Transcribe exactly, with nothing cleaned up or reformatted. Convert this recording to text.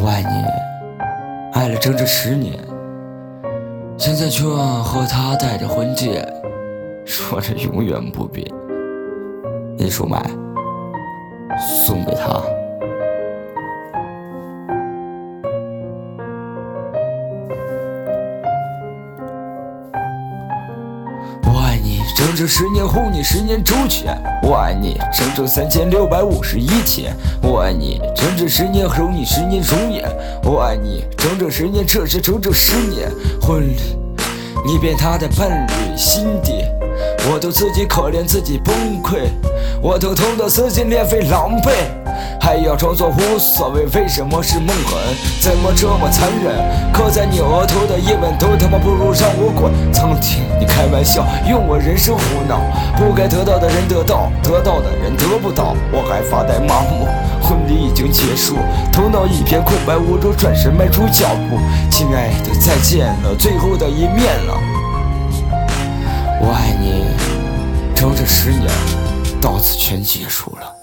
爱你，爱了整整十年，现在却和他戴着婚戒，说着永远不变。一束麦送给他。我爱你整整十年，护你十年周全。我爱你整整三千六百五十一天。我爱你整整十年，守你十年容颜。我爱你整整十年，这是整整十年婚礼。你变他的伴侣心底，我都自己可怜自己崩溃，我都痛得撕心裂肺狼狈，还要装作无所谓。为什么是梦痕？怎么这么残忍？刻在你额头的一吻都他妈不如让我滚。曾听你开玩笑，用我人生胡闹，不该得到的人得到，得到的人得不到，我还发呆麻木。婚礼已经结束，头脑一片空白无助，转身迈出脚步。亲爱的，再见了，最后的一面了。我爱你整整十年，到此全结束了。